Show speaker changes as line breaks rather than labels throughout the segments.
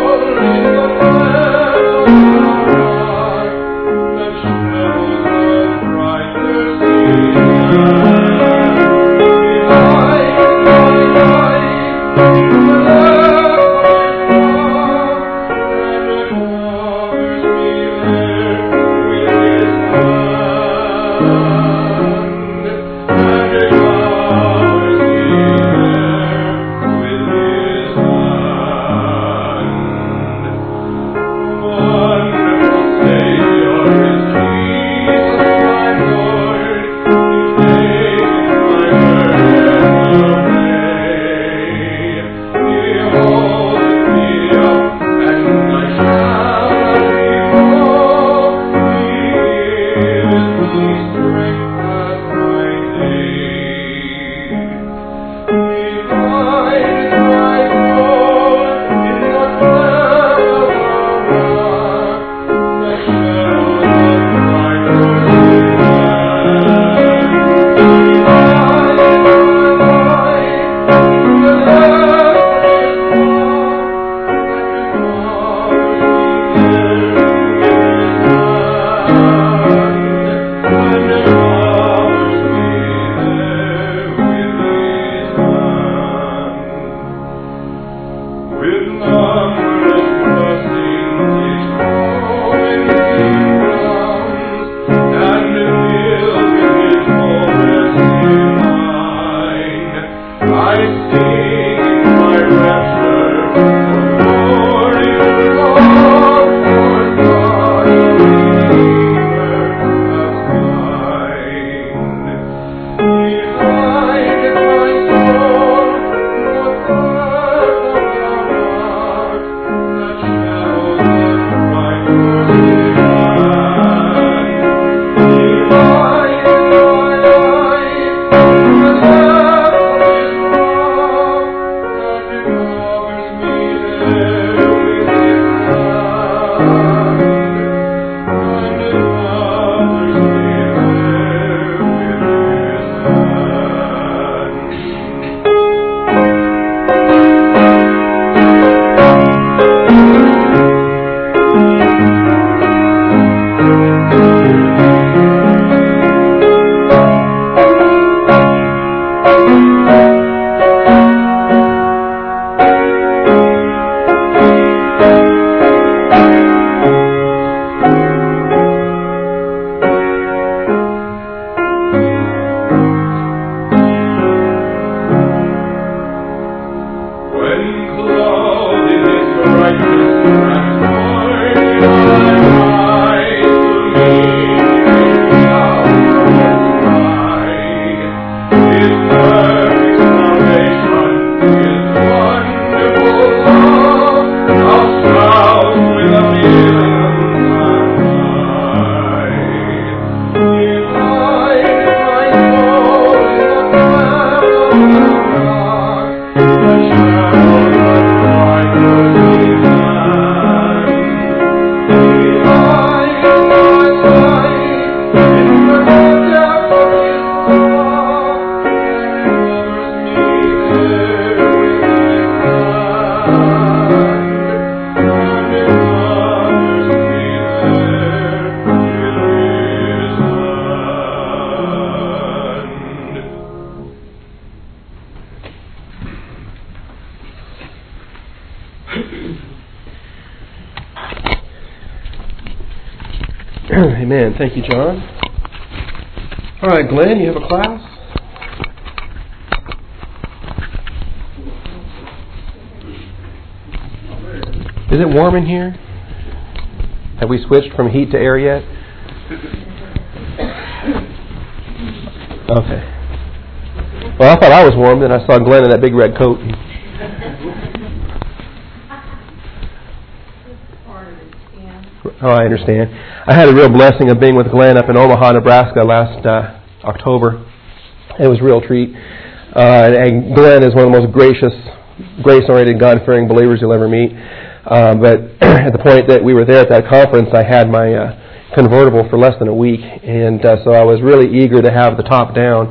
Amen. Thank you, John. All right, Glenn, you have a class? Is it warm in here? Have we switched from heat to air yet? Okay. Well, I thought I was warm, then I saw Glenn in that big red coat. Oh, I understand. I had a real blessing of being with Glenn up in Omaha, Nebraska last October. It was a real treat. And Glenn is one of the most grace-oriented, God-fearing believers you'll ever meet. But at the point that we were there at that conference, I had my convertible for less than a week. And so I was really eager to have the top down.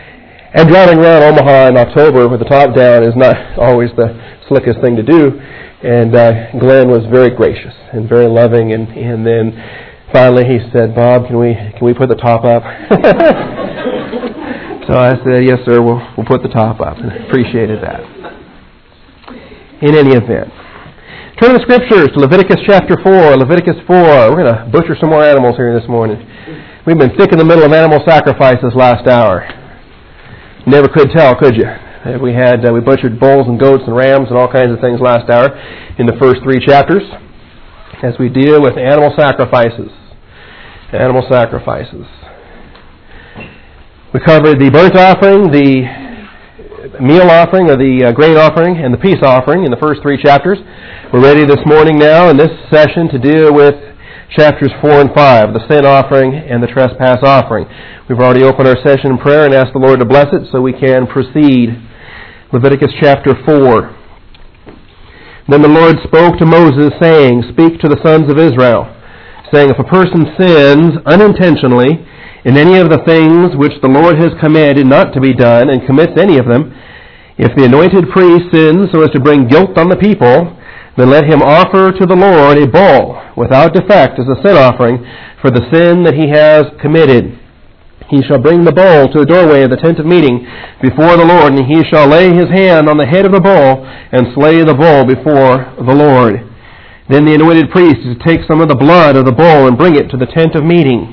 And driving around Omaha in October with the top down is not always the slickest thing to do. And Glenn was very gracious and very loving, and then finally he said, "Bob, can we put the top up?" So I said, "Yes, sir, we'll put the top up," and appreciated that. In any event, turn to the Scriptures to Leviticus chapter 4. Leviticus 4. We're going to butcher some more animals here this morning. We've been thick in the middle of animal sacrifices last hour. Never could tell, could you? We butchered bulls and goats and rams and all kinds of things last hour in the first 3 chapters as we deal with animal sacrifices. Animal sacrifices. We covered the burnt offering, the meal offering, or the grain offering, and the peace offering in the first 3 chapters. We're ready this morning now in this session to deal with chapters 4 and 5, the sin offering and the trespass offering. We've already opened our session in prayer and asked the Lord to bless it so we can proceed. Leviticus chapter 4. Then the Lord spoke to Moses, saying, "Speak to the sons of Israel, saying, if a person sins unintentionally in any of the things which the Lord has commanded not to be done, and commits any of them, if the anointed priest sins so as to bring guilt on the people, then let him offer to the Lord a bull without defect as a sin offering for the sin that he has committed. He shall bring the bull to the doorway of the tent of meeting before the Lord, and he shall lay his hand on the head of the bull and slay the bull before the Lord. Then the anointed priest is to take some of the blood of the bull and bring it to the tent of meeting.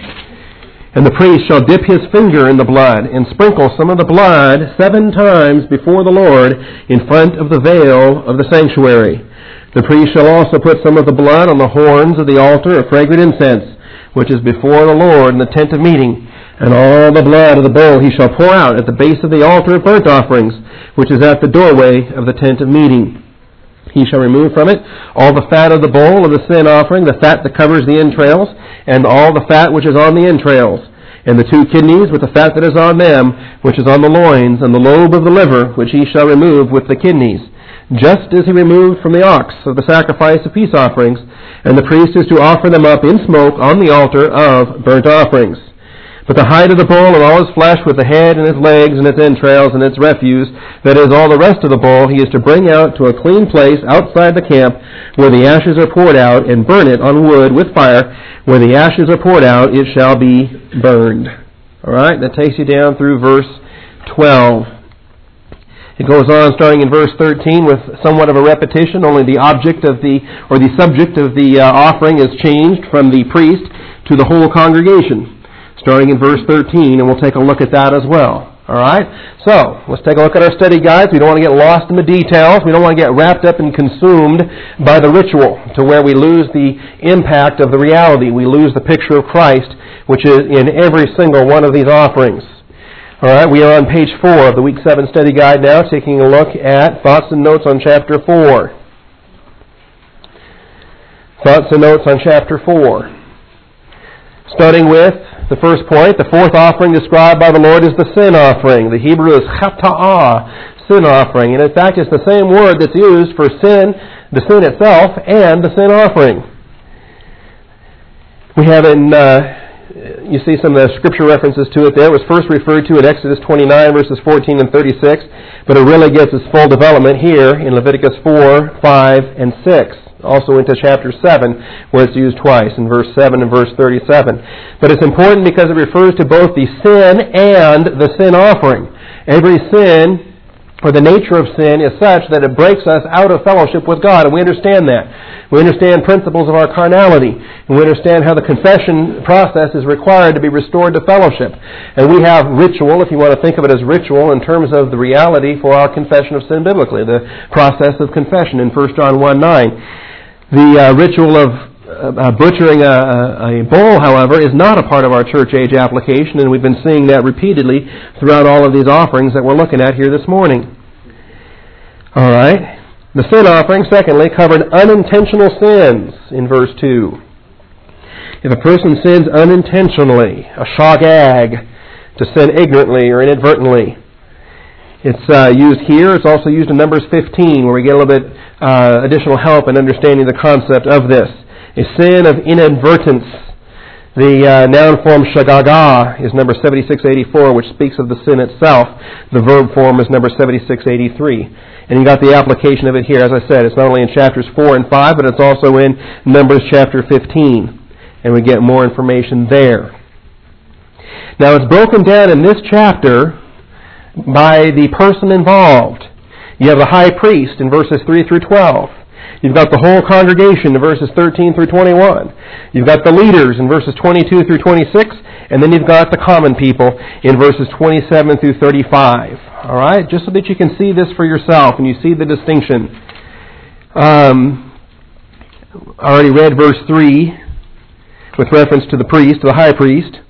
And the priest shall dip his finger in the blood and sprinkle some of the blood 7 times before the Lord in front of the veil of the sanctuary. The priest shall also put some of the blood on the horns of the altar of fragrant incense, which is before the Lord in the tent of meeting. And all the blood of the bull he shall pour out at the base of the altar of burnt offerings, which is at the doorway of the tent of meeting. He shall remove from it all the fat of the bull of the sin offering, the fat that covers the entrails, and all the fat which is on the entrails, and the 2 kidneys with the fat that is on them, which is on the loins, and the lobe of the liver, which he shall remove with the kidneys, just as he removed from the ox of the sacrifice of peace offerings, and the priest is to offer them up in smoke on the altar of burnt offerings. But the hide of the bull and all his flesh with the head and its legs and its entrails and its refuse, that is, all the rest of the bull, he is to bring out to a clean place outside the camp where the ashes are poured out, and burn it on wood with fire. Where the ashes are poured out, it shall be burned." All right, that takes you down through verse 12. It goes on starting in verse 13 with somewhat of a repetition, only the object of the subject of the offering is changed from the priest to the whole congregation. Starting in verse 13, and we'll take a look at that as well. All right? So, let's take a look at our study guides. We don't want to get lost in the details. We don't want to get wrapped up and consumed by the ritual to where we lose the impact of the reality. We lose the picture of Christ, which is in every single one of these offerings. All right? We are on page 4 of the Week 7 study guide now, taking a look at thoughts and notes on chapter 4. Thoughts and notes on chapter 4. Starting with the first point, the 4th offering described by the Lord is the sin offering. The Hebrew is chata'ah, sin offering. And in fact, it's the same word that's used for sin, the sin itself, and the sin offering. We have you see some of the scripture references to it there. It was first referred to in Exodus 29, verses 14 and 36, but it really gets its full development here in Leviticus 4, 5, and 6. Also into chapter 7, where it's used twice, in verse 7 and verse 37. But it's important because it refers to both the sin and the sin offering. Every sin, or the nature of sin, is such that it breaks us out of fellowship with God, and we understand that. We understand principles of our carnality, and we understand how the confession process is required to be restored to fellowship. And we have ritual, if you want to think of it as ritual, in terms of the reality for our confession of sin biblically, the process of confession in 1 John 1:9. The ritual of butchering a bull, however, is not a part of our church age application, and we've been seeing that repeatedly throughout all of these offerings that we're looking at here this morning. All right. The sin offering, secondly, covered unintentional sins in verse 2. If a person sins unintentionally, a shogag, to sin ignorantly or inadvertently, it's used here. It's also used in Numbers 15, where we get a little bit additional help in understanding the concept of this. A sin of inadvertence. The noun form shagaga is number 7684, which speaks of the sin itself. The verb form is number 7683. And you got the application of it here. As I said, it's not only in chapters 4 and 5, but it's also in Numbers chapter 15. And we get more information there. Now it's broken down in this chapter by the person involved. You have the high priest in verses 3 through 12. You've got the whole congregation in verses 13 through 21. You've got the leaders in verses 22 through 26. And then you've got the common people in verses 27 through 35. All right? Just so that you can see this for yourself and you see the distinction. I already read verse 3 with reference to the priest, to the high priest,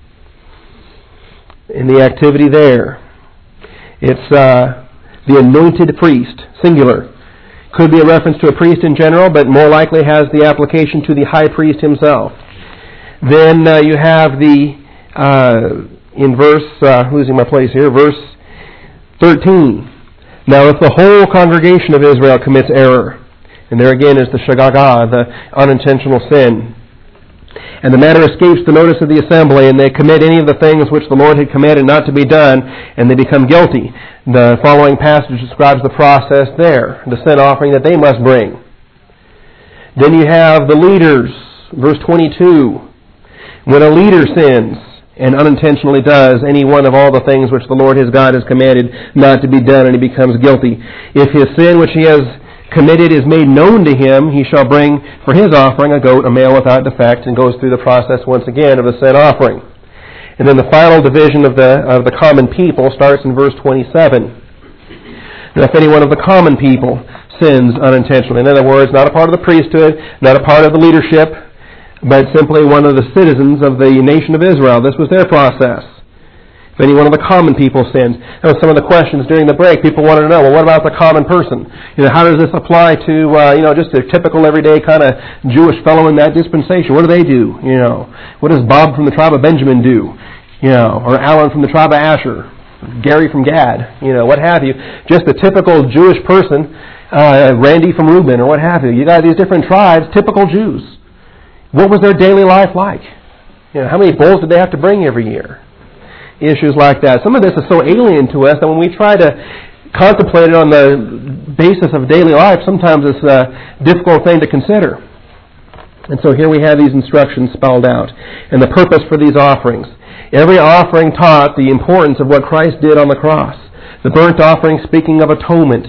and the activity there. It's the anointed priest, singular. Could be a reference to a priest in general, but more likely has the application to the high priest himself. Then you have the, in verse, losing my place here, verse 13. Now if the whole congregation of Israel commits error, and there again is the shagaga, the unintentional sin, and the matter escapes the notice of the assembly, and they commit any of the things which the Lord had commanded not to be done, and they become guilty. The following passage describes the process there, the sin offering that they must bring. Then you have the leaders, verse 22. When a leader sins and unintentionally does any one of all the things which the Lord his God has commanded not to be done, and he becomes guilty, if his sin which he has committed is made known to him, he shall bring for his offering a goat, a male without defect, and goes through the process once again of the sin offering. And then the final division of the common people starts in verse 27. Now, if any one of the common people sins unintentionally, in other words, not a part of the priesthood, not a part of the leadership, but simply one of the citizens of the nation of Israel, this was their process. If any one of the common people sins. That was some of the questions during the break. People wanted to know, well, what about the common person? How does this apply to, just a typical everyday kind of Jewish fellow in that dispensation? What do they do? What does Bob from the tribe of Benjamin do? Or Alan from the tribe of Asher? Gary from Gad? What have you? Just a typical Jewish person, Randy from Reuben, or what have you. You got these different tribes, typical Jews. What was their daily life like? How many bulls did they have to bring every year? Issues like that. Some of this is so alien to us that when we try to contemplate it on the basis of daily life, sometimes it's a difficult thing to consider. And so here we have these instructions spelled out and the purpose for these offerings. Every offering taught the importance of what Christ did on the cross. The burnt offering speaking of atonement.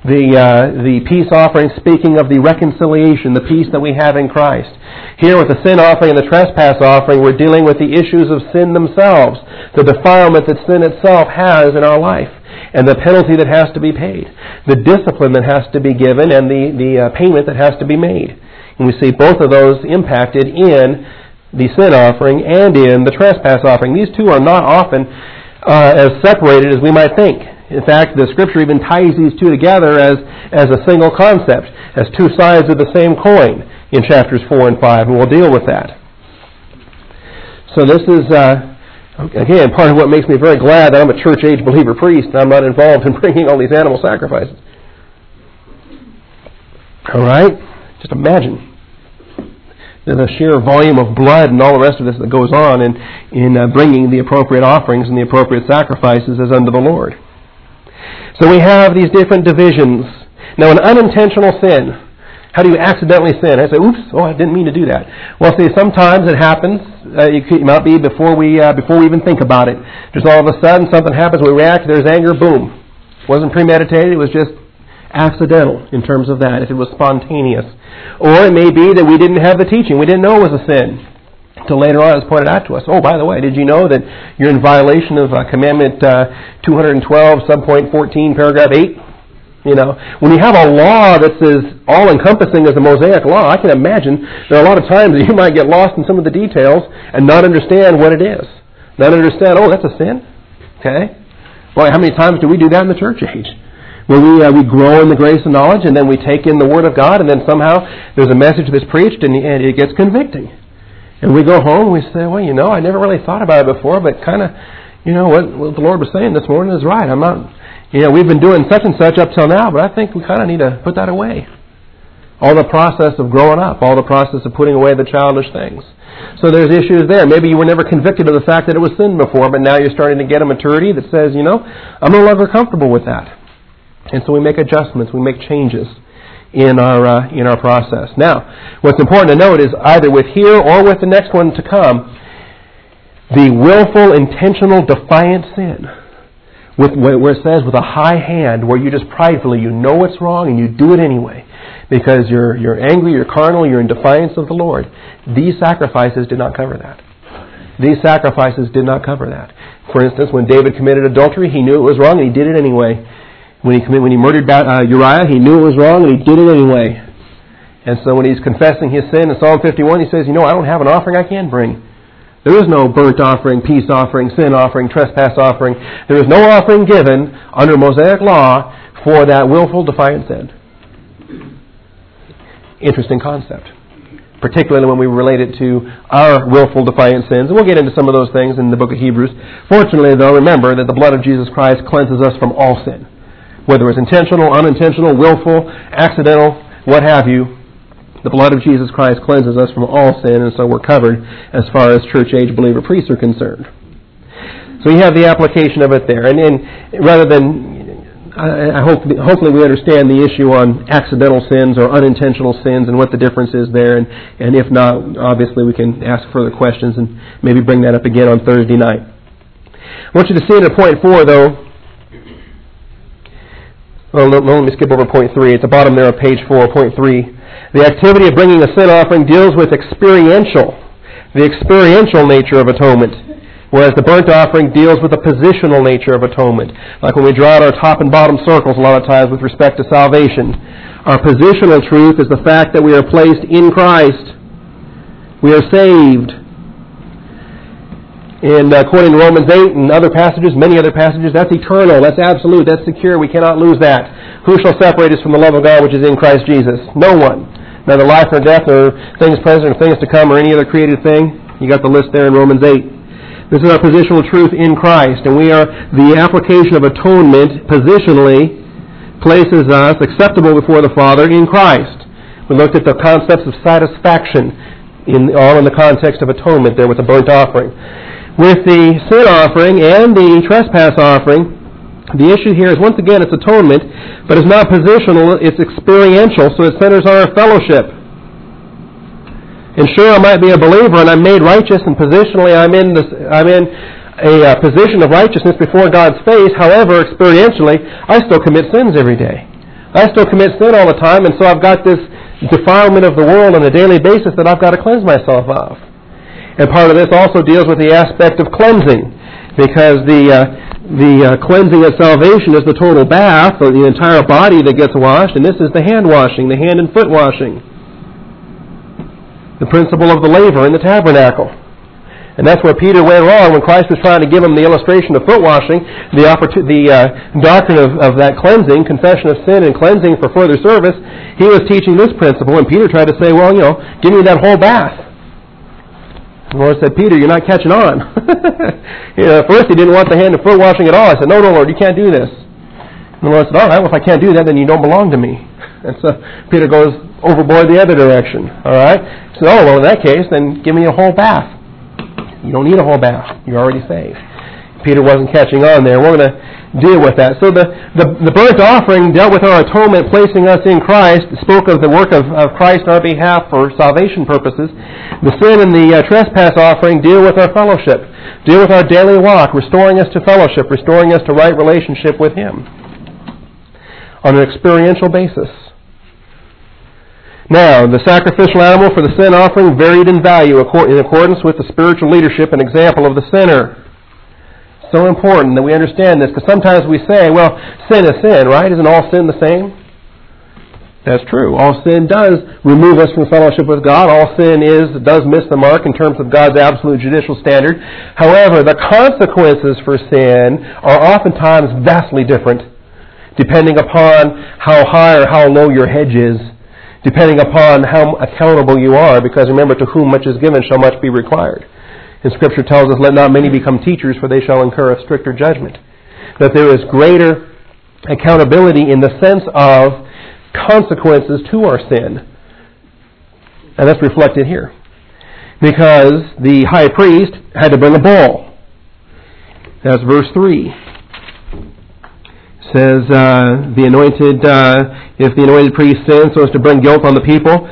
The peace offering speaking of the reconciliation, the peace that we have in Christ. Here with the sin offering and the trespass offering, we're dealing with the issues of sin themselves, the defilement that sin itself has in our life, and the penalty that has to be paid, the discipline that has to be given, and the payment that has to be made. And we see both of those impacted in the sin offering and in the trespass offering. These two are not often as separated as we might think. In fact, the Scripture even ties these two together as a single concept, as two sides of the same coin in chapters 4 and 5, and we'll deal with that. So this is, again, part of what makes me very glad that I'm a church-age believer priest and I'm not involved in bringing all these animal sacrifices. All right? Just imagine the sheer volume of blood and all the rest of this that goes on in bringing the appropriate offerings and the appropriate sacrifices as unto the Lord. So we have these different divisions. Now, an unintentional sin. How do you accidentally sin? I say, oops, I didn't mean to do that. Well, see, sometimes it happens. It might be before we even think about it. Just all of a sudden, something happens, we react, there's anger, boom. It wasn't premeditated, it was just accidental in terms of that, if it was spontaneous. Or it may be that we didn't have the teaching. We didn't know it was a sin. Until later on it was pointed out to us. Oh, by the way, did you know that you're in violation of Commandment 212, subpoint 14, paragraph 8? When you have a law that's as all-encompassing as the Mosaic Law, I can imagine there are a lot of times that you might get lost in some of the details and not understand what it is. Not understand, that's a sin? Okay. Boy, how many times do we do that in the church age? Where we grow in the grace and knowledge, and then we take in the Word of God, and then somehow there's a message that's preached, and it gets convicting. And we go home and we say, I never really thought about it before, but kind of, what the Lord was saying this morning is right. I'm not, we've been doing such and such up till now, but I think we kind of need to put that away. all the process of growing up, all the process of putting away the childish things. So there's issues there. Maybe you were never convicted of the fact that it was sin before, but now you're starting to get a maturity that says, I'm no longer comfortable with that. And so we make adjustments, we make changes in our process. Now, what's important to note is either with here or with the next one to come, the willful, intentional, defiant sin, where it says with a high hand, where you just pridefully, you know it's wrong and you do it anyway, because you're angry, you're carnal, you're in defiance of the Lord. These sacrifices did not cover that. These sacrifices did not cover that. For instance, when David committed adultery, he knew it was wrong and he did it anyway. When he murdered Uriah, he knew it was wrong and he did it anyway. And so when he's confessing his sin in Psalm 51, he says, I don't have an offering I can bring. There is no burnt offering, peace offering, sin offering, trespass offering. There is no offering given under Mosaic law for that willful, defiant sin. Interesting concept, particularly when we relate it to our willful, defiant sins. And we'll get into some of those things in the book of Hebrews. Fortunately, though, remember that the blood of Jesus Christ cleanses us from all sin. Whether it's intentional, unintentional, willful, accidental, what have you, the blood of Jesus Christ cleanses us from all sin, and so we're covered as far as church-age believer priests are concerned. So you have the application of it there. And rather than, hopefully we understand the issue on accidental sins or unintentional sins and what the difference is there. And if not, obviously we can ask further questions and maybe bring that up again on Thursday night. I want you to see it at point 4, though. Well, let me skip over point 3. At the bottom there of page 4, point 3. The activity of bringing a sin offering deals with the experiential nature of atonement, whereas the burnt offering deals with the positional nature of atonement. Like when we draw out our top and bottom circles a lot of times with respect to salvation. Our positional truth is the fact that we are placed in Christ. We are saved. And according to Romans 8 and other passages, many other passages, that's eternal, that's absolute, that's secure, we cannot lose that. Who shall separate us from the love of God which is in Christ Jesus? No one. Neither life nor death nor things present or things to come or any other created thing. You got the list there in Romans 8. This is our positional truth in Christ, and we are the application of atonement positionally places us acceptable before the Father in Christ. We looked at the concepts of satisfaction all in the context of atonement there with the burnt offering. With the sin offering and the trespass offering, the issue here is, once again, it's atonement, but it's not positional, it's experiential, so it centers on our fellowship. And sure, I might be a believer and I'm made righteous, and positionally I'm in a position of righteousness before God's face. However, experientially, I still commit sins every day. I still commit sin all the time, and so I've got this defilement of the world on a daily basis that I've got to cleanse myself of. And part of this also deals with the aspect of cleansing, because the cleansing of salvation is the total bath, or the entire body that gets washed, and this is the hand washing, the hand and foot washing. The principle of the laver in the tabernacle. And that's where Peter went wrong when Christ was trying to give him the illustration of foot washing, the doctrine of that cleansing, confession of sin and cleansing for further service. He was teaching this principle, and Peter tried to say, well, give me that whole bath. The Lord said, Peter, you're not catching on. At first he didn't want the hand and foot washing at all. I said, no, Lord, you can't do this. And the Lord said, all right, well, if I can't do that, then you don't belong to me. And so Peter goes overboard the other direction. All right? He said, oh, well, in that case, then give me a whole bath. You don't need a whole bath. You're already saved. Peter wasn't catching on there. We're going to deal with that. So the burnt offering dealt with our atonement, placing us in Christ, spoke of the work of Christ on our behalf for salvation purposes. The sin and the trespass offering deal with our fellowship, deal with our daily walk, restoring us to fellowship, restoring us to right relationship with Him on an experiential basis. Now, the sacrificial animal for the sin offering varied in value in accordance with the spiritual leadership and example of the sinner. So important that we understand this, because sometimes we say, well, sin is sin, right? Isn't all sin the same? That's true. All sin does remove us from fellowship with God. All sin does miss the mark in terms of God's absolute judicial standard. However, the consequences for sin are oftentimes vastly different, depending upon how high or how low your hedge is, depending upon how accountable you are, because remember, to whom much is given shall much be required. And Scripture tells us, let not many become teachers, for they shall incur a stricter judgment. That there is greater accountability in the sense of consequences to our sin And that's reflected here. Because the high priest had to bring a bull. That's verse 3. It says, if the anointed priest sins so as to bring guilt on the people,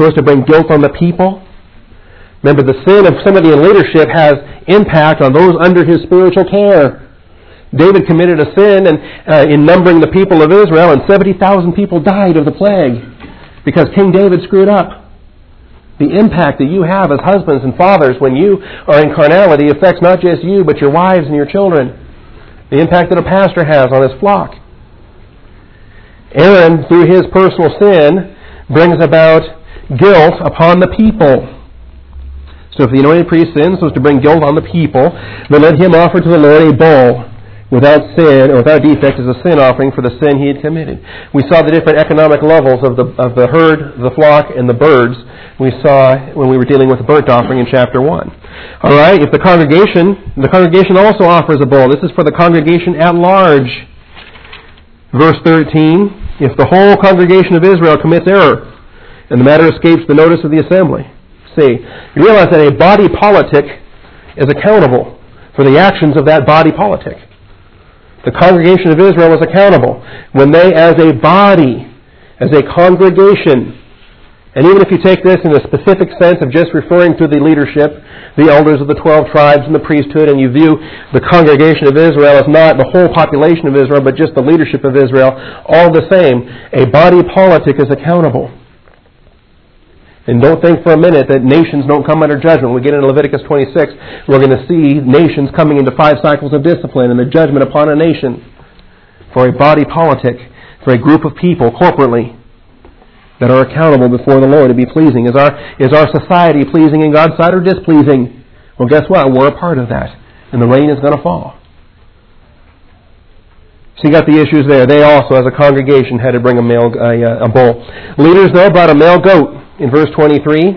Remember, the sin of somebody in leadership has impact on those under his spiritual care. David committed a sin in numbering the people of Israel, and 70,000 people died of the plague because King David screwed up. The impact that you have as husbands and fathers when you are in carnality affects not just you, but your wives and your children. The impact that a pastor has on his flock. Aaron, through his personal sin, brings about guilt upon the people. So if the anointed priest sins so as to bring guilt on the people, then let him offer to the Lord a bull without sin or without defect as a sin offering for the sin he had committed. We saw the different economic levels of the herd, the flock, and the birds we saw when we were dealing with the burnt offering in chapter 1. All right, if the congregation also offers a bull. This is for the congregation at large. Verse 13, if the whole congregation of Israel commits error, and the matter escapes the notice of the assembly. See, you realize that a body politic is accountable for the actions of that body politic. The congregation of Israel was accountable when they, as a body, as a congregation, and even if you take this in a specific sense of just referring to the leadership, the elders of the 12 tribes and the priesthood, and you view the congregation of Israel as not the whole population of Israel, but just the leadership of Israel, all the same, a body politic is accountable. And don't think for a minute that nations don't come under judgment. When we get into Leviticus 26, we're going to see nations coming into 5 cycles of discipline and the judgment upon a nation for a body politic, for a group of people corporately that are accountable before the Lord to be pleasing. Is our society pleasing in God's sight or displeasing? Well, guess what? We're a part of that. And the rain is going to fall. So you got the issues there. They also, as a congregation, had to bring a bull. Leaders, though, brought a male goat. In verse 23,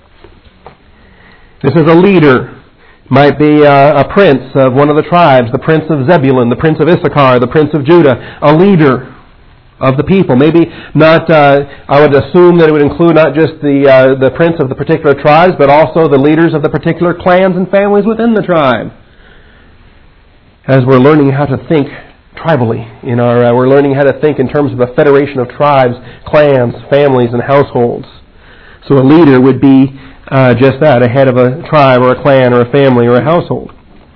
this is a leader. Might be a prince of one of the tribes, the prince of Zebulun, the prince of Issachar, the prince of Judah, a leader of the people. Maybe not, I would assume that it would include not just the prince of the particular tribes, but also the leaders of the particular clans and families within the tribe. As we're learning how to think tribally, we're learning how to think in terms of a federation of tribes, clans, families, and households. So a leader would be just that, a head of a tribe or a clan or a family or a household.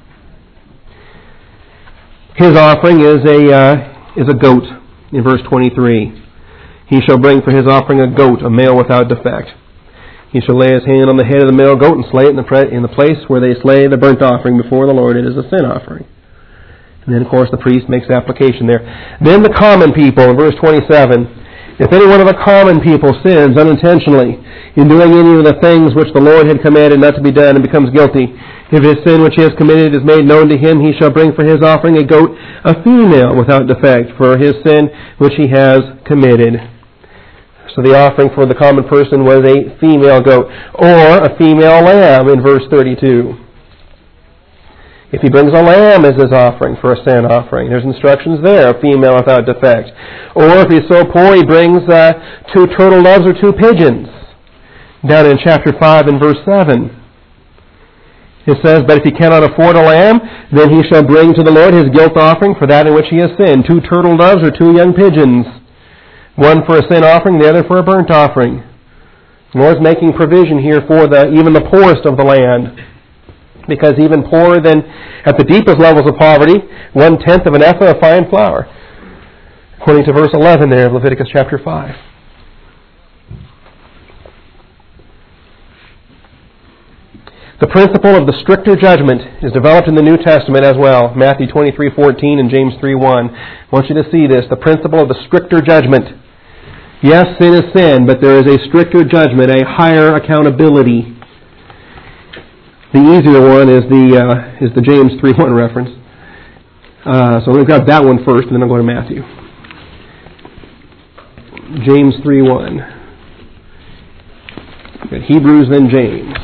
His offering is a goat in verse 23. He shall bring for his offering a goat, a male without defect. He shall lay his hand on the head of the male goat and slay it in the place where they slay the burnt offering before the Lord. It is a sin offering. And then, of course, the priest makes application there. Then the common people in verse 27. If any one of the common people sins unintentionally in doing any of the things which the Lord had commanded not to be done and becomes guilty, if his sin which he has committed is made known to him, he shall bring for his offering a goat, a female without defect, for his sin which he has committed. So the offering for the common person was a female goat, or a female lamb in verse 32. If he brings a lamb as his offering for a sin offering, there's instructions there, a female without defect. Or if he's so poor, he brings 2 turtle doves or 2 pigeons. Down in chapter 5 and verse 7. It says, but if he cannot afford a lamb, then he shall bring to the Lord his guilt offering for that in which he has sinned. 2 turtle doves or 2 young pigeons. One for a sin offering, the other for a burnt offering. The Lord's making provision here for even the poorest of the land. Because even poorer than at the deepest levels of poverty, 1/10 of an ephah of fine flour. According to verse 11 there of Leviticus chapter 5. The principle of the stricter judgment is developed in the New Testament as well. Matthew 23:14 and James 3:1. I want you to see this. The principle of the stricter judgment. Yes, sin is sin, but there is a stricter judgment, a higher accountability. The easier one is the James 3:1 reference. So we've got that one first, and then I'll go to Matthew. James 3:1. Got Hebrews, then James.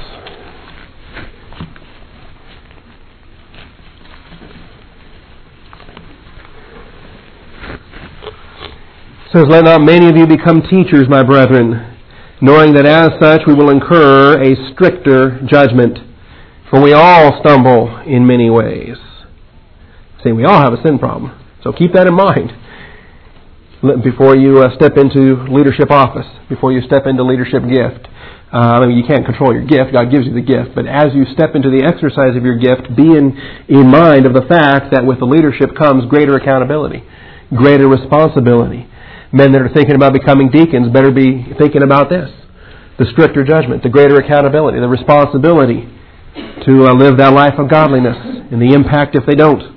It says, let not many of you become teachers, my brethren, knowing that as such we will incur a stricter judgment. For we all stumble in many ways. See, we all have a sin problem. So keep that in mind before you step into leadership office, before you step into leadership gift. You can't control your gift. God gives you the gift. But as you step into the exercise of your gift, be in mind of the fact that with the leadership comes greater accountability, greater responsibility. Men that are thinking about becoming deacons better be thinking about this. The stricter judgment, the greater accountability, the responsibility to live that life of godliness, and the impact if they don't.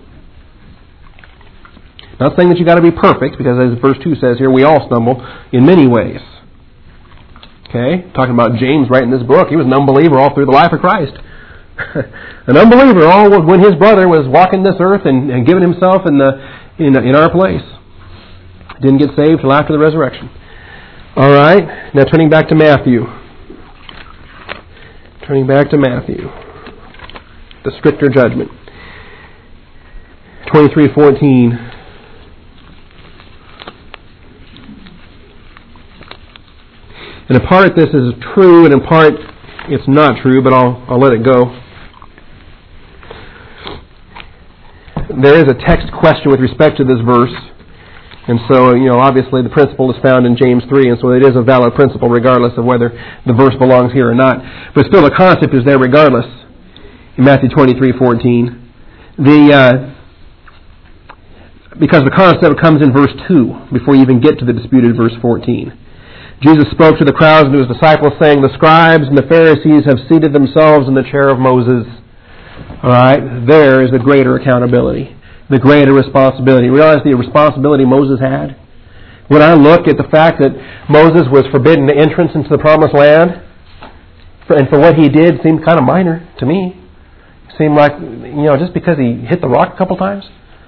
Not saying that you've got to be perfect, because as verse 2 says here, we all stumble in many ways. Okay? Talking about James writing this book, he was an unbeliever all through the life of Christ. An unbeliever all when his brother was walking this earth and giving himself in our place. Didn't get saved till after the resurrection. All right, now turning back to Matthew. The stricter judgment. 23:14. And in part this is true, and in part it's not true, but I'll let it go. There is a text question with respect to this verse. And so, obviously the principle is found in James 3, and so it is a valid principle regardless of whether the verse belongs here or not. But still the concept is there regardless. In Matthew 23:14. Because the concept comes in verse 2, before you even get to the disputed verse 14. Jesus spoke to the crowds and to his disciples, saying, "The scribes and the Pharisees have seated themselves in the chair of Moses." All right, there is the greater accountability, the greater responsibility. Realize the responsibility Moses had? When I look at the fact that Moses was forbidden entrance into the promised land, and for what he did seemed kind of minor to me. It seemed like, just because he hit the rock a couple times,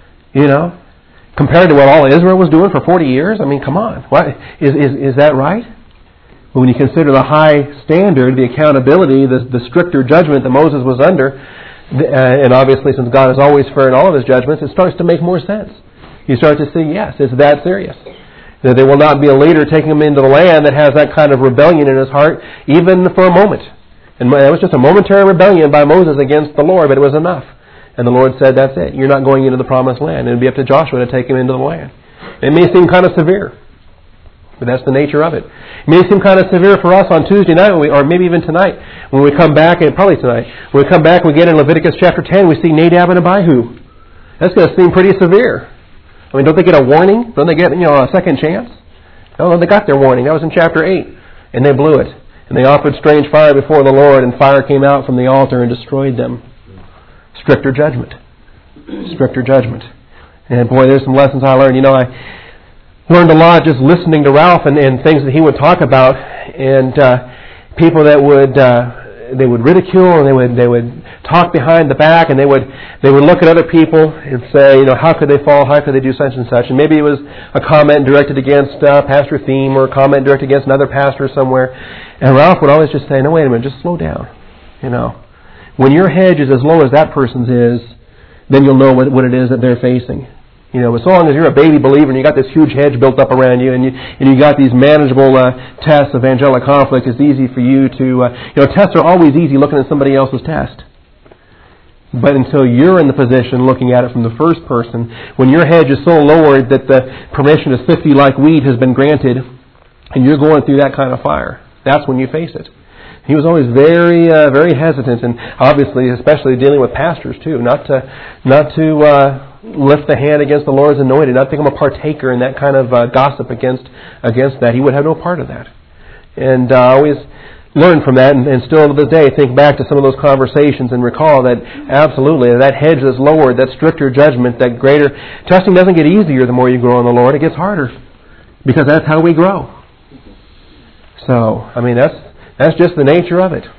compared to what all Israel was doing for 40 years? I mean, come on. What, is that right? When you consider the high standard, the accountability, the stricter judgment that Moses was under, and obviously since God is always fair in all of his judgments, it starts to make more sense. You start to see, yes, it's that serious. That there will not be a leader taking him into the land that has that kind of rebellion in his heart, even for a moment. And it was just a momentary rebellion by Moses against the Lord, but it was enough. And the Lord said, that's it. You're not going into the promised land. It would be up to Joshua to take him into the land. It may seem kind of severe, but that's the nature of it. It may seem kind of severe for us on Tuesday night, or maybe even tonight, when we come back, and probably tonight, when we come back, we get in Leviticus chapter 10, we see Nadab and Abihu. That's going to seem pretty severe. I mean, don't they get a warning? Don't they get, a second chance? No, they got their warning. That was in chapter 8. And they blew it. And they offered strange fire before the Lord, and fire came out from the altar and destroyed them. Stricter judgment. Stricter judgment. And boy, there's some lessons I learned. I learned a lot just listening to Ralph and things that he would talk about, and people that would they would ridicule, and they would talk behind the back, and they would look at other people and say, how could they fall? How could they do such and such? And maybe it was a comment directed against Pastor Thiem, or a comment directed against another pastor somewhere. And Ralph would always just say, no, wait a minute, just slow down. When your hedge is as low as that person's is, then you'll know what it is that they're facing. But so long as you're a baby believer and you got this huge hedge built up around you, and you got these manageable tests of angelic conflict, it's easy for you to... tests are always easy looking at somebody else's test. But until you're in the position looking at it from the first person, when your hedge is so lowered that the permission to sift you like wheat has been granted, and you're going through that kind of fire, that's when you face it. He was always very, very hesitant, and obviously, especially dealing with pastors too, not to lift the hand against the Lord's anointed, not to become a partaker in that kind of gossip against that. He would have no part of that. And I always learn from that, and still to this day think back to some of those conversations and recall that absolutely that hedge that's lowered, that stricter judgment, that greater testing doesn't get easier the more you grow in the Lord. It gets harder, because that's how we grow. So, that's just the nature of it.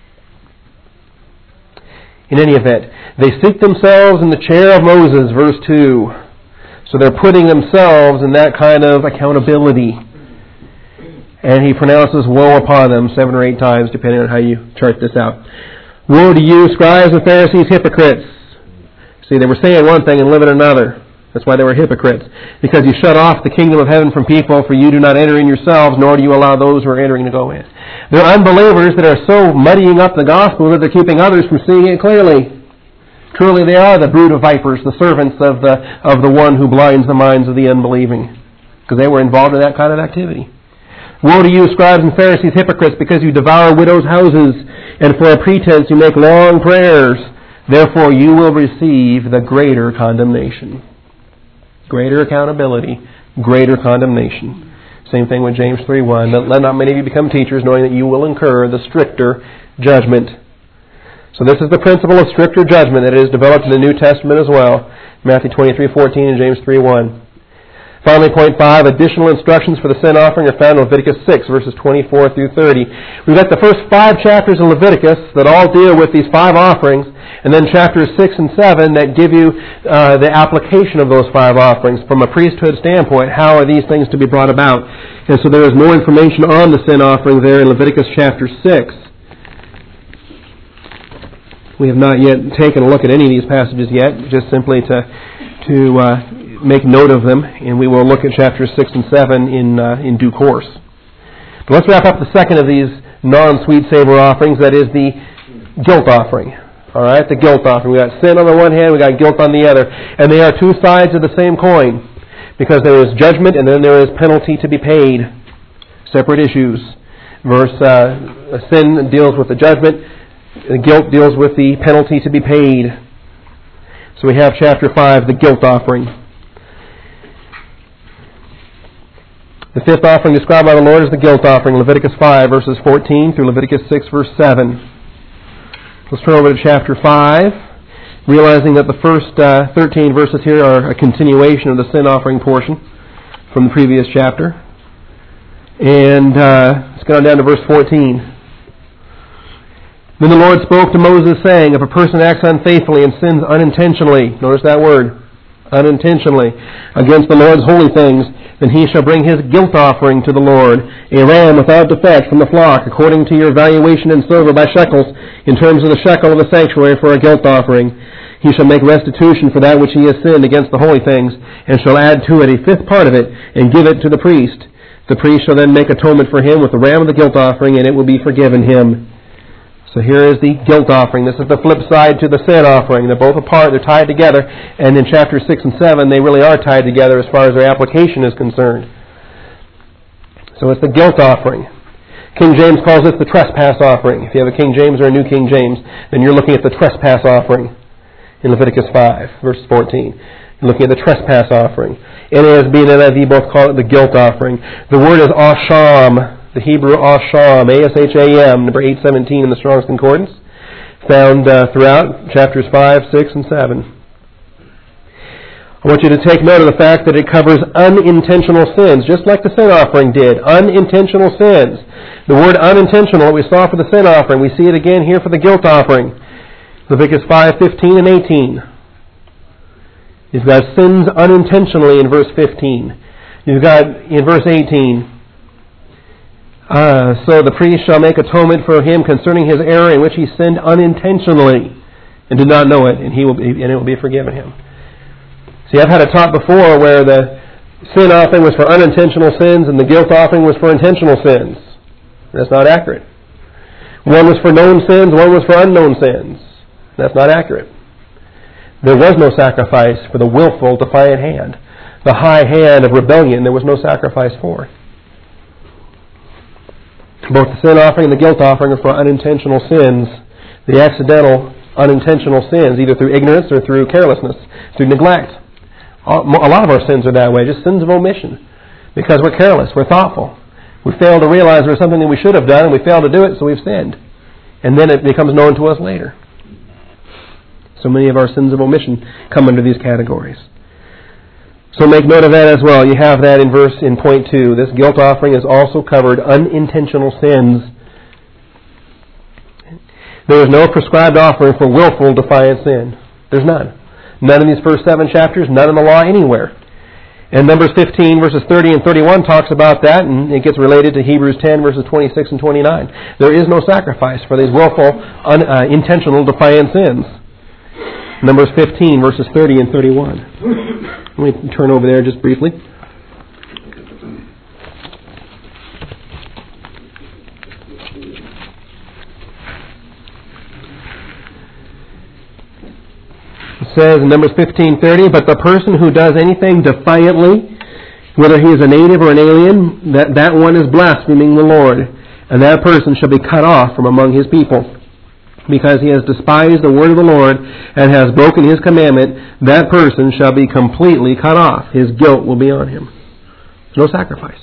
In any event, they seat themselves in the chair of Moses, verse 2. So they're putting themselves in that kind of accountability. And he pronounces woe upon them 7 or 8 times, depending on how you chart this out. Woe to you, scribes and Pharisees, hypocrites! See, they were saying one thing and living another. That's why they were hypocrites. Because you shut off the kingdom of heaven from people, for you do not enter in yourselves, nor do you allow those who are entering to go in. They're unbelievers that are so muddying up the gospel that they're keeping others from seeing it clearly. Truly they are the brood of vipers, the servants of the one who blinds the minds of the unbelieving. Because they were involved in that kind of activity. Woe to you, scribes and Pharisees, hypocrites, because you devour widows' houses, and for a pretense you make long prayers. Therefore you will receive the greater condemnation. Greater accountability, greater condemnation. Same thing with James 3:1. Let not many of you become teachers, knowing that you will incur the stricter judgment. So this is the principle of stricter judgment that is developed in the New Testament as well. Matthew 23:14 and James 3:1. Finally, point 5, additional instructions for the sin offering are found in Leviticus 6, verses 24 through 30. We've got the first 5 chapters of Leviticus that all deal with these 5 offerings, and then chapters 6 and 7 that give you the application of those 5 offerings. From a priesthood standpoint, how are these things to be brought about? And so there is more information on the sin offering there in Leviticus chapter 6. We have not yet taken a look at any of these passages yet, just simply to make note of them, and we will look at chapters 6 and 7 in due course. But let's wrap up the second of these non-sweet savor offerings, that is the guilt offering. All right, the guilt offering. We got sin on the one hand, we got guilt on the other, and they are two sides of the same coin, because there is judgment and then there is penalty to be paid. Separate issues. Sin deals with the judgment, the guilt deals with the penalty to be paid. So we have chapter 5, the guilt offering. The fifth offering described by the Lord is the guilt offering, Leviticus 5, verses 14 through Leviticus 6, verse 7. Let's turn over to chapter 5, realizing that the first 13 verses here are a continuation of the sin offering portion from the previous chapter. And let's go on down to verse 14. Then the Lord spoke to Moses, saying, if a person acts unfaithfully and sins unintentionally, notice that word, unintentionally, against the Lord's holy things, then he shall bring his guilt offering to the Lord, a ram without defect from the flock, according to your valuation in silver by shekels, in terms of the shekel of the sanctuary for a guilt offering. He shall make restitution for that which he has sinned against the holy things, and shall add to it a fifth part of it, and give it to the priest. The priest shall then make atonement for him with the ram of the guilt offering, and it will be forgiven him. So here is the guilt offering. This is the flip side to the sin offering. They're both apart. They're tied together. And in chapters 6 and 7, they really are tied together as far as their application is concerned. So it's the guilt offering. King James calls this the trespass offering. If you have a King James or a New King James, then you're looking at the trespass offering in Leviticus 5, verse 14. You're looking at the trespass offering. NASB and NIV both call it the guilt offering. The word is asham. The Hebrew asham, A-S-H-A-M, number 817 in the Strong's Concordance, found throughout chapters 5, 6, and 7. I want you to take note of the fact that it covers unintentional sins, just like the sin offering did. Unintentional sins. The word unintentional that we saw for the sin offering, we see it again here for the guilt offering. Leviticus 5, 15, and 18. You've got sins unintentionally in verse 15. You've got in verse 18, so the priest shall make atonement for him concerning his error in which he sinned unintentionally and did not know it, and it will be forgiven him. See, I've had it taught before where the sin offering was for unintentional sins and the guilt offering was for intentional sins. That's not accurate. One was for known sins, one was for unknown sins. That's not accurate. There was no sacrifice for the willful, defiant hand. The high hand of rebellion, there was no sacrifice for. Both the sin offering and the guilt offering are for unintentional sins. The accidental, unintentional sins, either through ignorance or through carelessness, through neglect. A lot of our sins are that way, just sins of omission. Because we're careless, we're thoughtful. We fail to realize there's something that we should have done, and we fail to do it, so we've sinned. And then it becomes known to us later. So many of our sins of omission come under these categories. So make note of that as well. You have that in point 2. This guilt offering is also covered unintentional sins. There is no prescribed offering for willful, defiant sin. There's none. None in these first 7 chapters, none in the law anywhere. And Numbers 15, verses 30 and 31 talks about that, and it gets related to Hebrews 10, verses 26 and 29. There is no sacrifice for these willful, intentional, defiant sins. Numbers 15, verses 30 and 31. Let me turn over there just briefly. It says in Numbers 15:30, "But the person who does anything defiantly, whether he is a native or an alien, that one is blaspheming the Lord, and that person shall be cut off from among his people. Because he has despised the word of the Lord and has broken his commandment, that person shall be completely cut off. His guilt will be on him." No sacrifice.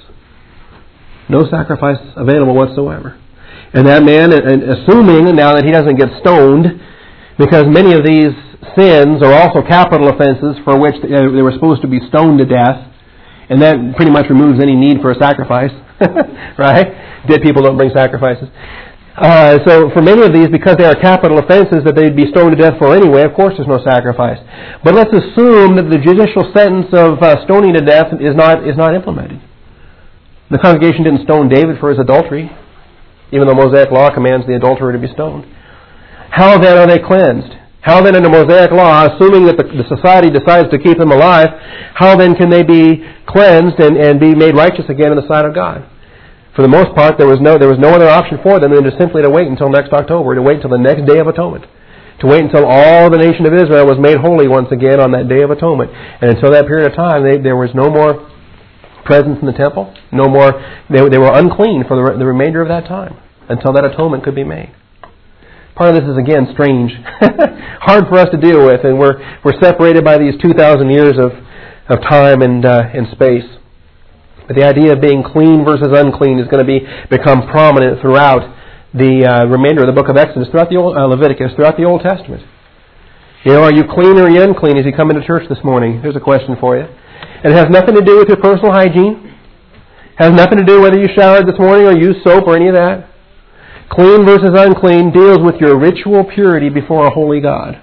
No sacrifice available whatsoever. And that man, assuming now that he doesn't get stoned, because many of these sins are also capital offenses for which they were supposed to be stoned to death, and that pretty much removes any need for a sacrifice, right? Dead people don't bring sacrifices. So for many of these, because they are capital offenses that they'd be stoned to death for anyway, of course there's no sacrifice. But let's assume that the judicial sentence of stoning to death is not implemented. The congregation didn't stone David for his adultery, even though Mosaic law commands the adulterer to be stoned. How then are they cleansed? How then under Mosaic law, assuming that the society decides to keep them alive, how then can they be cleansed and be made righteous again in the sight of God? For the most part, there was no other option for them than just simply to wait until next October, to wait until the next Day of Atonement, to wait until all the nation of Israel was made holy once again on that Day of Atonement. And until that period of time, there was no more presence in the temple, no more. They were unclean for the remainder of that time until that atonement could be made. Part of this is again strange, hard for us to deal with, and we're separated by these 2,000 years of time and space. But the idea of being clean versus unclean is going to become prominent throughout the remainder of the book of Exodus, throughout the Leviticus, throughout the Old Testament. You know, are you clean or are you unclean as you come into church this morning? Here's a question for you. And it has nothing to do with your personal hygiene. It has nothing to do whether you showered this morning or used soap or any of that. Clean versus unclean deals with your ritual purity before a holy God.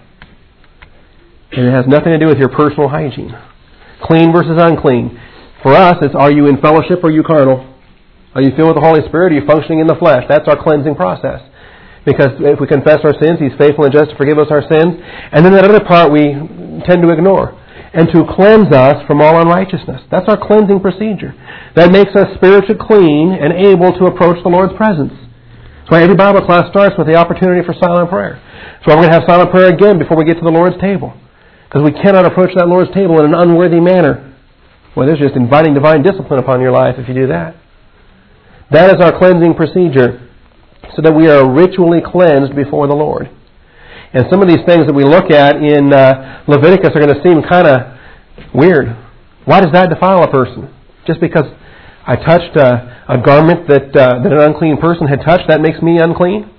And it has nothing to do with your personal hygiene. Clean versus unclean. For us, it's are you in fellowship or are you carnal? Are you filled with the Holy Spirit or are you functioning in the flesh? That's our cleansing process. Because if we confess our sins, He's faithful and just to forgive us our sins. And then that other part we tend to ignore. And to cleanse us from all unrighteousness. That's our cleansing procedure. That makes us spiritually clean and able to approach the Lord's presence. That's why every Bible class starts with the opportunity for silent prayer. That's why we're going to have silent prayer again before we get to the Lord's table. Because we cannot approach that Lord's table in an unworthy manner. Well, there's just inviting divine discipline upon your life if you do that. That is our cleansing procedure, so that we are ritually cleansed before the Lord. And some of these things that we look at in Leviticus are going to seem kind of weird. Why does that defile a person? Just because I touched a garment that an unclean person had touched, that makes me unclean?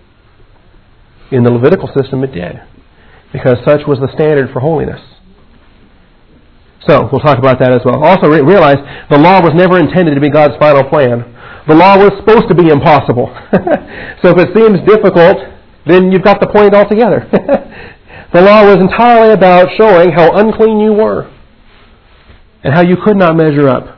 In the Levitical system it did, because such was the standard for holiness. So, we'll talk about that as well. Also, realize the law was never intended to be God's final plan. The law was supposed to be impossible. So if it seems difficult, then you've got the point altogether. The law was entirely about showing how unclean you were and how you could not measure up.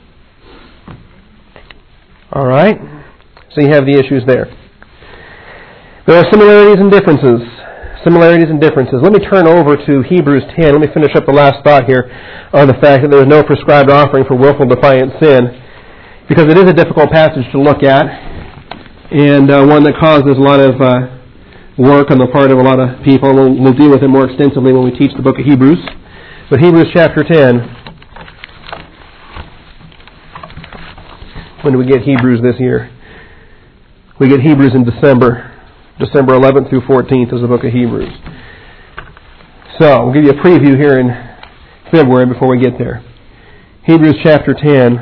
All right? So you have the issues there. There are similarities and differences. Similarities and differences. Let me turn over to Hebrews 10. Let me finish up the last thought here on the fact that there is no prescribed offering for willful defiant sin, because it is a difficult passage to look at, and one that causes a lot of work on the part of a lot of people. We'll deal with it more extensively when we teach the book of Hebrews. But Hebrews chapter 10. When do we get Hebrews this year? We get Hebrews in December. December 11th through 14th is the book of Hebrews. So, we'll give you a preview here in February before we get there. Hebrews chapter 10.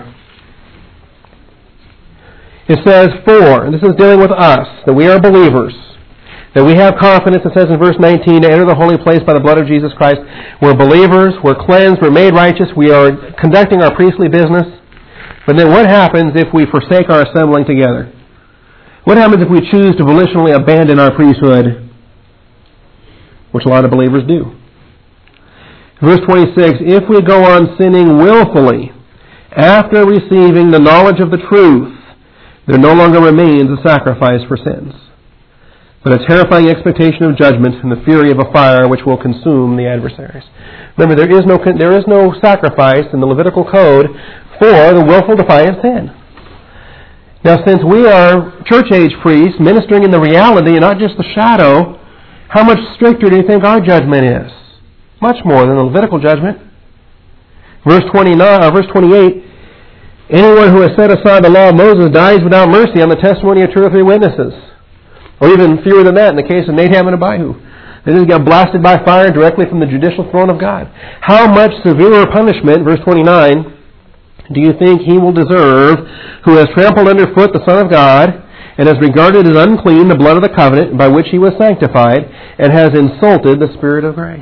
It says, "For," and this is dealing with us, that we are believers, that we have confidence, it says in verse 19, to enter the holy place by the blood of Jesus Christ. We're believers, we're cleansed, we're made righteous, we are conducting our priestly business. But then what happens if we forsake our assembling together? What happens if we choose to volitionally abandon our priesthood? Which a lot of believers do. Verse 26, "If we go on sinning willfully, after receiving the knowledge of the truth, there no longer remains a sacrifice for sins, but a terrifying expectation of judgment and the fury of a fire which will consume the adversaries. Remember, there is no sacrifice in the Levitical code for the willful defiant sin. Now, since we are church-age priests ministering in the reality and not just the shadow, how much stricter do you think our judgment is? Much more than the Levitical judgment. Verse 28, anyone who has set aside the law of Moses dies without mercy on the testimony of 2 or 3 witnesses. Or even fewer than that in the case of Nadab and Abihu. They just got blasted by fire directly from the judicial throne of God. How much severer punishment, verse 29, do you think he will deserve who has trampled underfoot the Son of God and has regarded as unclean the blood of the covenant by which he was sanctified and has insulted the Spirit of grace?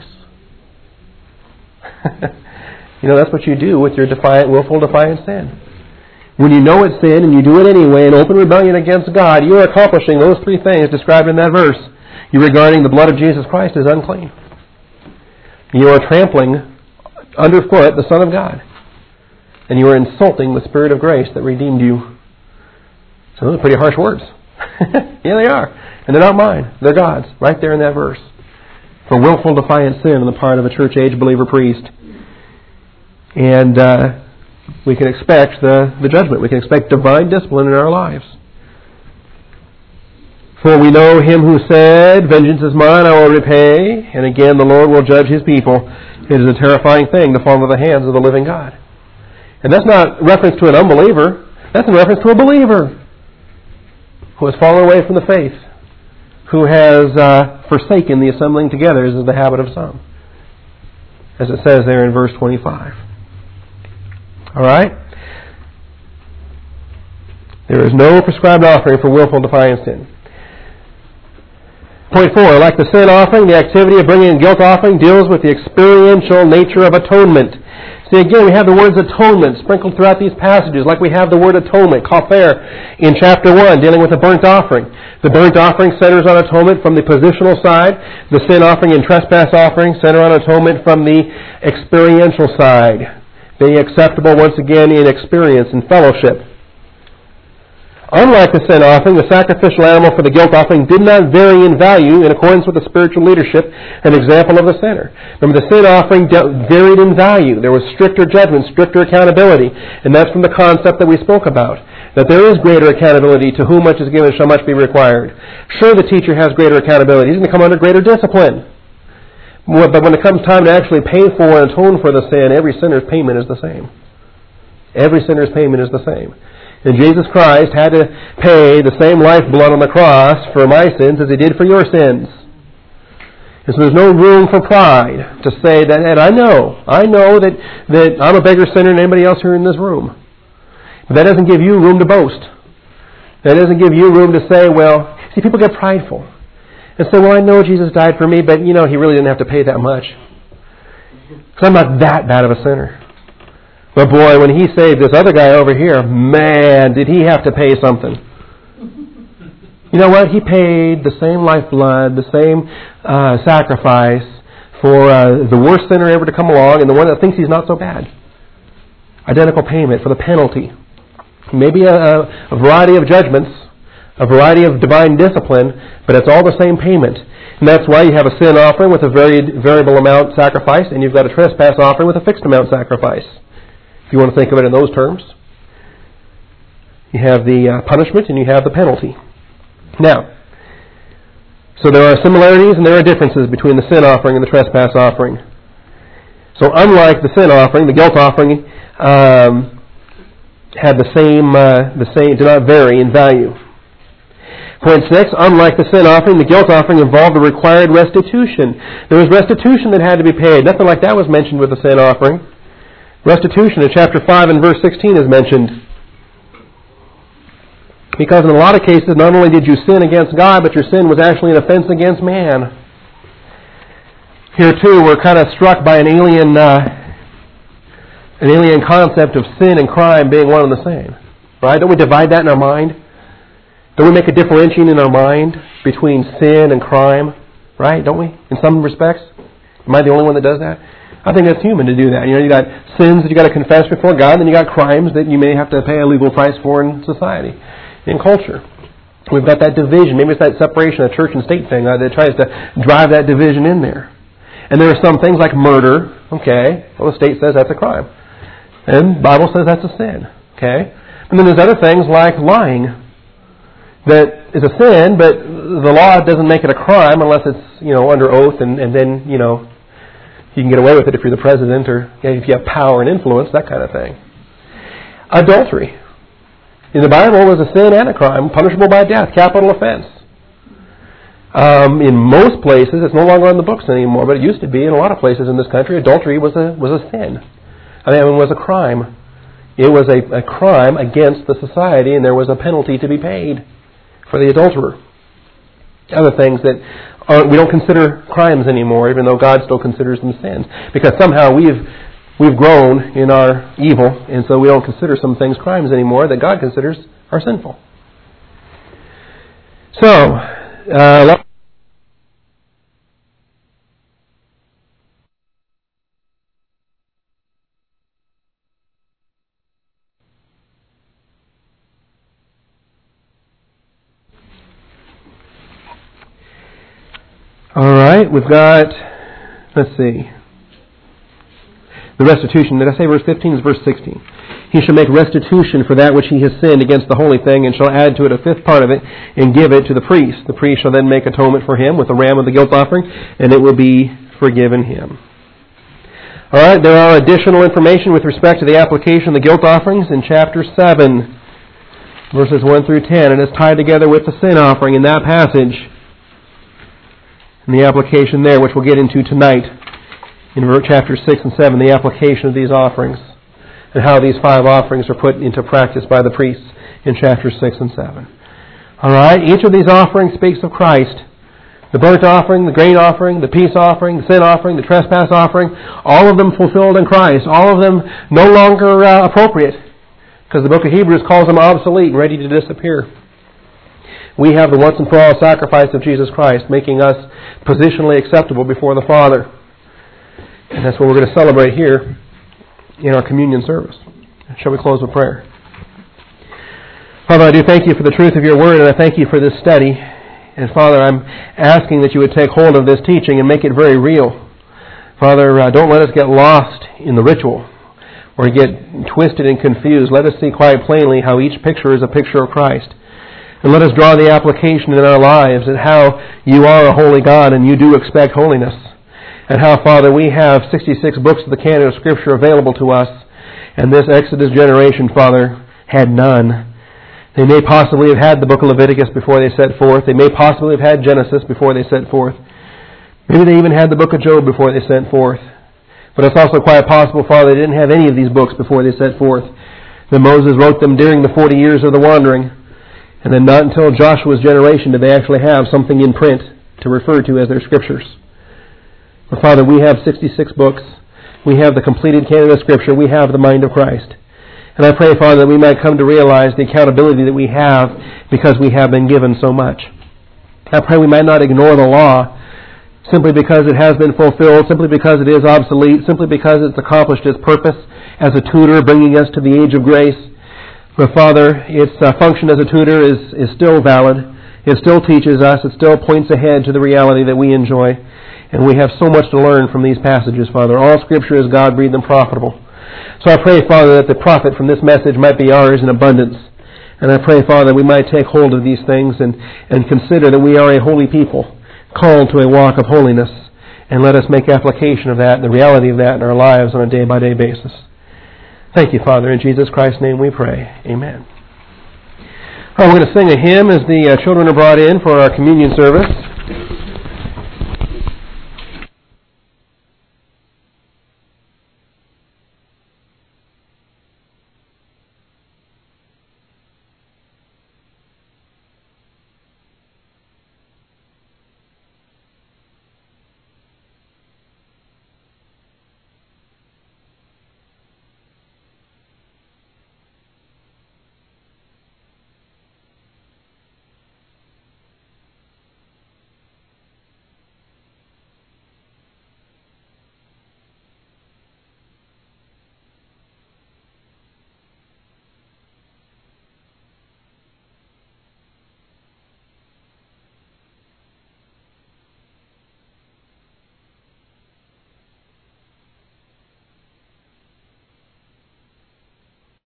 That's what you do with your willful defiant sin. When you know it's sin and you do it anyway in open rebellion against God, you are accomplishing those 3 things described in that verse. You're regarding the blood of Jesus Christ as unclean. You are trampling underfoot the Son of God. And you are insulting the Spirit of grace that redeemed you. So those are pretty harsh words. Yeah, they are. And they're not mine. They're God's. Right there in that verse. For willful defiant sin on the part of a church-age believer priest. And we can expect the judgment. We can expect divine discipline in our lives. For we know him who said, vengeance is mine, I will repay. And again, the Lord will judge his people. It is a terrifying thing to fall into the hands of the living God. And that's not reference to an unbeliever. That's in reference to a believer who has fallen away from the faith, who has forsaken the assembling together, as is the habit of some, as it says there in verse 25. All right? There is no prescribed offering for willful defiant sin. Point 4, like the sin offering, the activity of bringing a guilt offering deals with the experiential nature of atonement. See, again, we have the words atonement sprinkled throughout these passages, like we have the word atonement, kafer, in chapter 1, dealing with the burnt offering. The burnt offering centers on atonement from the positional side. The sin offering and trespass offering center on atonement from the experiential side, being acceptable once again in experience and fellowship. Unlike the sin offering, the sacrificial animal for the guilt offering did not vary in value in accordance with the spiritual leadership and example of the sinner. Remember, the sin offering varied in value. There was stricter judgment, stricter accountability, and that's from the concept that we spoke about, that there is greater accountability. To whom much is given shall much be required. Sure, the teacher has greater accountability. He's going to come under greater discipline. But when it comes time to actually pay for and atone for the sin, every sinner's payment is the same. Every sinner's payment is the same. And Jesus Christ had to pay the same lifeblood on the cross for my sins as he did for your sins. And so there's no room for pride to say that, and I know that I'm a bigger sinner than anybody else here in this room. But that doesn't give you room to boast. That doesn't give you room to say, well, see, people get prideful. And say, well, I know Jesus died for me, but, he really didn't have to pay that much. Because I'm not that bad of a sinner. But boy, when he saved this other guy over here, man, did he have to pay something. You know what? He paid the same lifeblood, the same sacrifice for the worst sinner ever to come along and the one that thinks he's not so bad. Identical payment for the penalty. Maybe a variety of judgments, a variety of divine discipline, but it's all the same payment. And that's why you have a sin offering with a variable amount sacrifice, and you've got a trespass offering with a fixed amount sacrifice. If you want to think of it in those terms. You have the punishment and you have the penalty. Now, so there are similarities and there are differences between the sin offering and the trespass offering. So unlike the sin offering, the guilt offering had the same, did not vary in value. Point 6, unlike the sin offering, the guilt offering involved the required restitution. There was restitution that had to be paid. Nothing like that was mentioned with the sin offering. Restitution in chapter 5 and verse 16 is mentioned. Because in a lot of cases, not only did you sin against God, but your sin was actually an offense against man. Here too, we're kind of struck by an alien concept of sin and crime being one and the same. Right? Don't we divide that in our mind? Don't we make a differentiation in our mind between sin and crime? Right? Don't we? In some respects? Am I the only one that does that? I think that's human to do that. You got sins that you got to confess before God, and then you got crimes that you may have to pay a legal price for in society, in culture. We've got that division. Maybe it's that separation of church and state thing that tries to drive that division in there. And there are some things like murder. Okay, well, the state says that's a crime. And the Bible says that's a sin. Okay? And then there's other things like lying. That is a sin, but the law doesn't make it a crime unless it's, under oath and then, you can get away with it if you're the president or if you have power and influence, that kind of thing. Adultery. In the Bible was a sin and a crime, punishable by death, capital offense. In most places, it's no longer on the books anymore, but it used to be in a lot of places in this country. Adultery was a sin. It was a crime. It was a crime against the society, and there was a penalty to be paid for the adulterer. Other things that we don't consider crimes anymore, even though God still considers them sins, because somehow we've grown in our evil, and so we don't consider some things crimes anymore that God considers are sinful. So, all right, we've got, let's see, the restitution. Did I say verse 15? It's verse 16. He shall make restitution for that which he has sinned against the holy thing, and shall add to it a fifth part of it, and give it to the priest. The priest shall then make atonement for him with the ram of the guilt offering, and it will be forgiven him. All right, there are additional information with respect to the application of the guilt offerings in chapter 7, verses 1 through 10, and it's tied together with the sin offering in that passage, and the application there, which we'll get into tonight in chapters 6 and 7, the application of these offerings and how these 5 offerings are put into practice by the priests in chapters 6 and 7. All right, each of these offerings speaks of Christ. The burnt offering, the grain offering, the peace offering, the sin offering, the trespass offering, all of them fulfilled in Christ, all of them no longer appropriate, because the book of Hebrews calls them obsolete and ready to disappear. We have the once and for all sacrifice of Jesus Christ, making us positionally acceptable before the Father. And that's what we're going to celebrate here in our communion service. Shall we close with prayer? Father, I do thank you for the truth of your word, and I thank you for this study. And Father, I'm asking that you would take hold of this teaching and make it very real. Father, don't let us get lost in the ritual or get twisted and confused. Let us see quite plainly how each picture is a picture of Christ. And let us draw the application in our lives and how you are a holy God and you do expect holiness. And how, Father, we have 66 books of the canon of Scripture available to us, and this Exodus generation, Father, had none. They may possibly have had the book of Leviticus before they set forth. They may possibly have had Genesis before they set forth. Maybe they even had the book of Job before they sent forth. But it's also quite possible, Father, they didn't have any of these books before they set forth. That Moses wrote them during the 40 years of the wandering. And then not until Joshua's generation did they actually have something in print to refer to as their Scriptures. But Father, we have 66 books. We have the completed canon of Scripture. We have the mind of Christ. And I pray, Father, that we might come to realize the accountability that we have because we have been given so much. I pray we might not ignore the law simply because it has been fulfilled, simply because it is obsolete, simply because it's accomplished its purpose as a tutor bringing us to the age of grace. But Father, its function as a tutor is still valid. It still teaches us. It still points ahead to the reality that we enjoy. And we have so much to learn from these passages, Father. All Scripture is God-breathed and profitable. So I pray, Father, that the profit from this message might be ours in abundance. And I pray, Father, that we might take hold of these things and consider that we are a holy people, called to a walk of holiness. And let us make application of that, the reality of that in our lives on a day-by-day basis. Thank you, Father. In Jesus Christ's name we pray. Amen. All right, we're going to sing a hymn as the children are brought in for our communion service.